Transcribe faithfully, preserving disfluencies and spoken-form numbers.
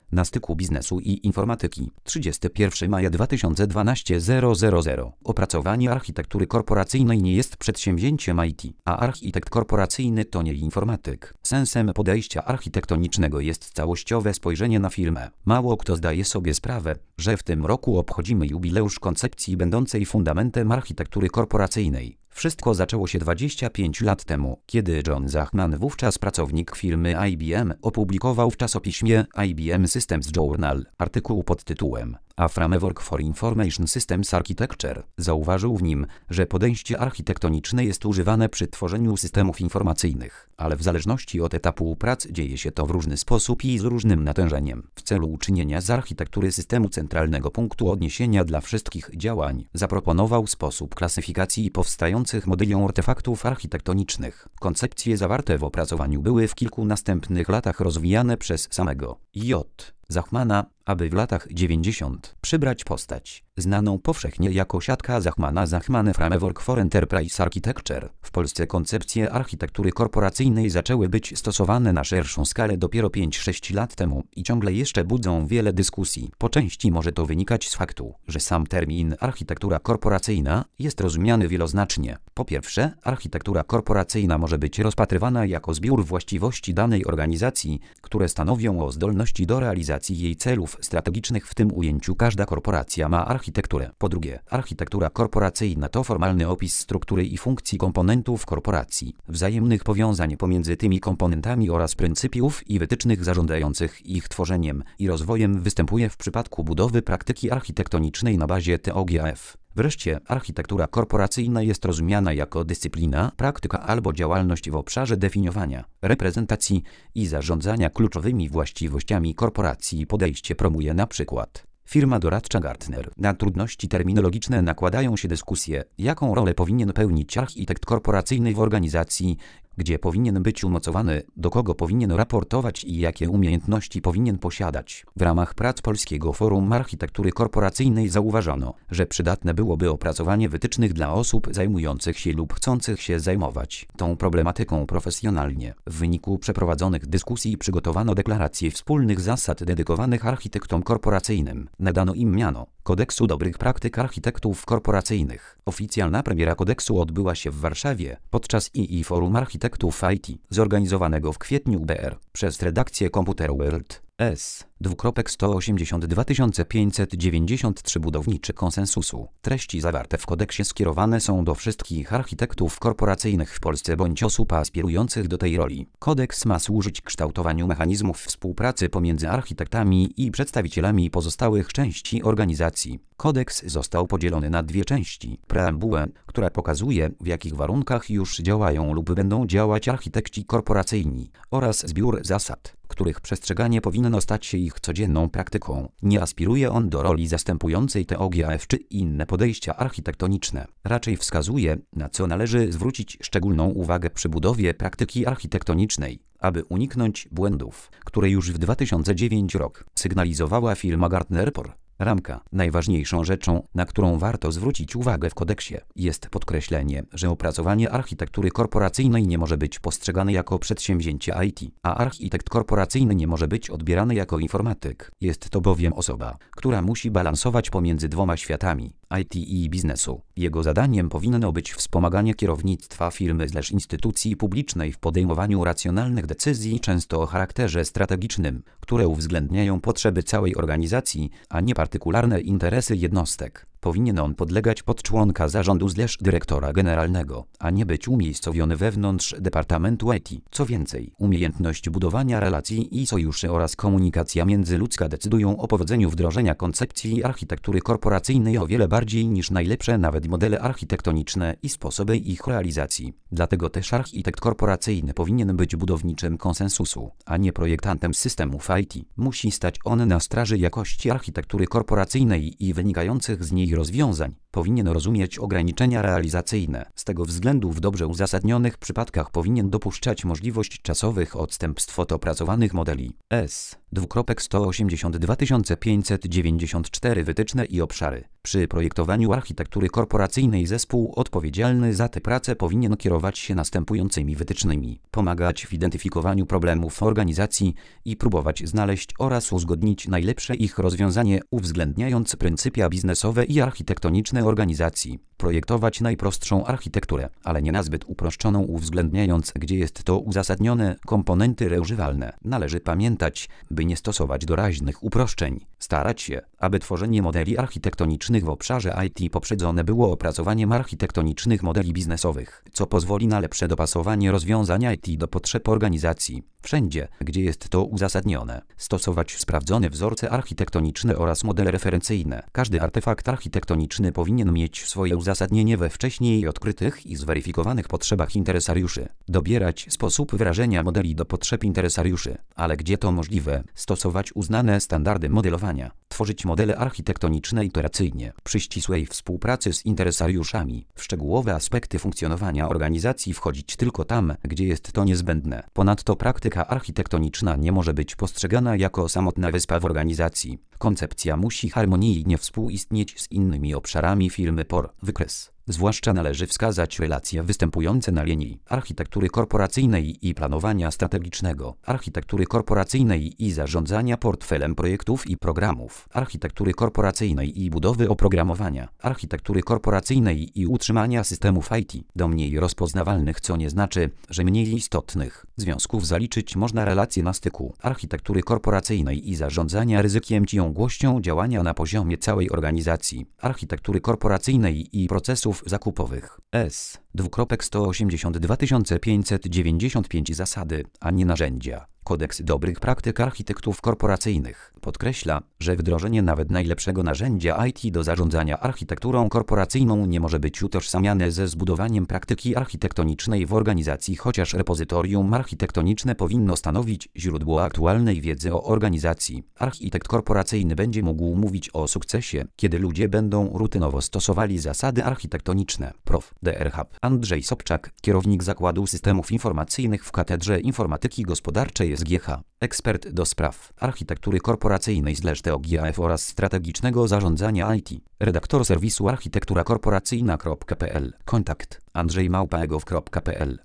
na styku biznesu i informatyki. trzydziestego pierwszego maja dwa tysiące dwunastego. Opracowanie architektury korporacyjnej nie jest przedsięwzięciem I T, a architekt korporacyjny to nie informatyk. Sensem podejścia architektonicznego jest całościowe spojrzenie na firmę. Mało kto zdaje sobie sprawę, że w tym roku obchodzimy jubileusz koncepcji będącej fundamentem architektury korporacyjnej. Wszystko zaczęło się dwadzieścia pięć lat temu, kiedy John Zachman, wówczas pracownik firmy I B M, opublikował w czasopiśmie I B M Systems Journal artykuł pod tytułem A Framework for Information Systems Architecture. Zauważył w nim, że podejście architektoniczne jest używane przy tworzeniu systemów informacyjnych, ale w zależności od etapu prac dzieje się to w różny sposób i z różnym natężeniem. W celu uczynienia z architektury systemu centralnego punktu odniesienia dla wszystkich działań, zaproponował sposób klasyfikacji powstających modeli artefaktów architektonicznych. Koncepcje zawarte w opracowaniu były w kilku następnych latach rozwijane przez samego J. Zachmana, aby w latach dziewięćdziesiątych przybrać postać znaną powszechnie jako siatka Zachmana-Zachman Framework for Enterprise Architecture. W Polsce koncepcje architektury korporacyjnej zaczęły być stosowane na szerszą skalę dopiero pięć sześć lat temu i ciągle jeszcze budzą wiele dyskusji. Po części może to wynikać z faktu, że sam termin architektura korporacyjna jest rozumiany wieloznacznie. Po pierwsze, architektura korporacyjna może być rozpatrywana jako zbiór właściwości danej organizacji, które stanowią o zdolności do realizacji jej celów strategicznych. W tym ujęciu każda korporacja ma architekturę. Po drugie, architektura korporacyjna to formalny opis struktury i funkcji komponentów korporacji, wzajemnych powiązań pomiędzy tymi komponentami oraz pryncypiów i wytycznych zarządzających ich tworzeniem i rozwojem. Występuje w przypadku budowy praktyki architektonicznej na bazie T O G F. Wreszcie, architektura korporacyjna jest rozumiana jako dyscyplina, praktyka albo działalność w obszarze definiowania, reprezentacji i zarządzania kluczowymi właściwościami korporacji. Podejście promuje na przykład firma doradcza Gartner. Na trudności terminologiczne nakładają się dyskusje, jaką rolę powinien pełnić architekt korporacyjny w organizacji, gdzie powinien być umocowany, do kogo powinien raportować i jakie umiejętności powinien posiadać. W ramach prac Polskiego Forum Architektury Korporacyjnej zauważono, że przydatne byłoby opracowanie wytycznych dla osób zajmujących się lub chcących się zajmować tą problematyką profesjonalnie. W wyniku przeprowadzonych dyskusji przygotowano deklarację wspólnych zasad dedykowanych architektom korporacyjnym. Nadano im miano Kodeksu Dobrych Praktyk Architektów Korporacyjnych. Oficjalna premiera kodeksu odbyła się w Warszawie podczas I I Forum Architektów I T, zorganizowanego w kwietniu B R przez redakcję Computer World. S. sto osiemdziesiąt dwa tysiące pięćset dziewięćdziesiąt trzy Budowniczy konsensusu. Treści zawarte w kodeksie skierowane są do wszystkich architektów korporacyjnych w Polsce bądź osób aspirujących do tej roli. Kodeks ma służyć kształtowaniu mechanizmów współpracy pomiędzy architektami i przedstawicielami pozostałych części organizacji. Kodeks został podzielony na dwie części. Preambułę, która pokazuje, w jakich warunkach już działają lub będą działać architekci korporacyjni, oraz zbiór zasad, których przestrzeganie powinno stać się ich codzienną praktyką. Nie aspiruje on do roli zastępującej T O G F czy inne podejścia architektoniczne. Raczej wskazuje, na co należy zwrócić szczególną uwagę przy budowie praktyki architektonicznej, aby uniknąć błędów, które już w dwa tysiące dziewiątym roku sygnalizowała firma Gartner. Ramka. Najważniejszą rzeczą, na którą warto zwrócić uwagę w kodeksie, jest podkreślenie, że opracowanie architektury korporacyjnej nie może być postrzegane jako przedsięwzięcie I T, a architekt korporacyjny nie może być odbierany jako informatyk. Jest to bowiem osoba, która musi balansować pomiędzy dwoma światami, I T i biznesu. Jego zadaniem powinno być wspomaganie kierownictwa firmy slash instytucji publicznej w podejmowaniu racjonalnych decyzji, często o charakterze strategicznym, które uwzględniają potrzeby całej organizacji, a nie partykularne interesy jednostek. Powinien on podlegać pod członka zarządu slash dyrektora generalnego, a nie być umiejscowiony wewnątrz Departamentu I T. Co więcej, umiejętność budowania relacji i sojuszy oraz komunikacja międzyludzka decydują o powodzeniu wdrożenia koncepcji architektury korporacyjnej o wiele bardziej niż najlepsze nawet modele architektoniczne i sposoby ich realizacji. Dlatego też architekt korporacyjny powinien być budowniczym konsensusu, a nie projektantem systemów I T. Musi stać on na straży jakości architektury korporacyjnej i wynikających z niej rozwiązań. powinien rozumieć ograniczenia realizacyjne. Z tego względu w dobrze uzasadnionych przypadkach powinien dopuszczać możliwość czasowych odstępstw od opracowanych modeli. S. sto osiemdziesiąt dwa tysiące pięćset dziewięćdziesiąt cztery Wytyczne i obszary. Przy projektowaniu architektury korporacyjnej zespół odpowiedzialny za tę pracę powinien kierować się następującymi wytycznymi. Pomagać w identyfikowaniu problemów organizacji i próbować znaleźć oraz uzgodnić najlepsze ich rozwiązanie, uwzględniając pryncypia biznesowe i architektoniczne organizacji. Projektować najprostszą architekturę, ale nie nazbyt uproszczoną, uwzględniając, gdzie jest to uzasadnione, komponenty reużywalne. Należy pamiętać, by nie stosować doraźnych uproszczeń. Starać się, aby tworzenie modeli architektonicznych w obszarze I T poprzedzone było opracowaniem architektonicznych modeli biznesowych, co pozwoli na lepsze dopasowanie rozwiązań I T do potrzeb organizacji. Wszędzie, gdzie jest to uzasadnione, stosować sprawdzone wzorce architektoniczne oraz modele referencyjne. Każdy artefakt architektoniczny powinien mieć swoje uzasadnienie we wcześniej odkrytych i zweryfikowanych potrzebach interesariuszy. Dobierać sposób wyrażenia modeli do potrzeb interesariuszy, ale gdzie to możliwe, stosować uznane standardy modelowania. Tworzyć modele architektoniczne iteracyjnie, przy ścisłej współpracy z interesariuszami. W szczegółowe aspekty funkcjonowania organizacji wchodzić tylko tam, gdzie jest to niezbędne. Ponadto praktyka architektoniczna nie może być postrzegana jako samotna wyspa w organizacji. Koncepcja musi harmonijnie współistnieć z innymi obszarami firmy por wykres. Zwłaszcza należy wskazać relacje występujące na linii architektury korporacyjnej i planowania strategicznego, architektury korporacyjnej i zarządzania portfelem projektów i programów, architektury korporacyjnej i budowy oprogramowania, architektury korporacyjnej i utrzymania systemów I T, do mniej rozpoznawalnych, co nie znaczy, że mniej istotnych związków zaliczyć można relacje na styku architektury korporacyjnej i zarządzania ryzykiem, ciągłością działania na poziomie całej organizacji, architektury korporacyjnej i procesów zakupowych. S. sto osiemdziesiąt dwa tysiące pięćset dziewięćdziesiąt pięć Zasady, a nie narzędzia. Kodeks dobrych praktyk architektów korporacyjnych podkreśla, że wdrożenie nawet najlepszego narzędzia I T do zarządzania architekturą korporacyjną nie może być utożsamiane ze zbudowaniem praktyki architektonicznej w organizacji, chociaż repozytorium architektoniczne powinno stanowić źródło aktualnej wiedzy o organizacji. Architekt korporacyjny będzie mógł mówić o sukcesie, kiedy ludzie będą rutynowo stosowali zasady architektoniczne. Prof. D R H Andrzej Sobczak, kierownik Zakładu Systemów Informacyjnych w Katedrze Informatyki Gospodarczej S G H, ekspert do spraw architektury korporacyjnej z T O G A F oraz strategicznego zarządzania I T, redaktor serwisu architektura korporacyjna kropka p l, kontakt andrzej małpa egov kropka p l.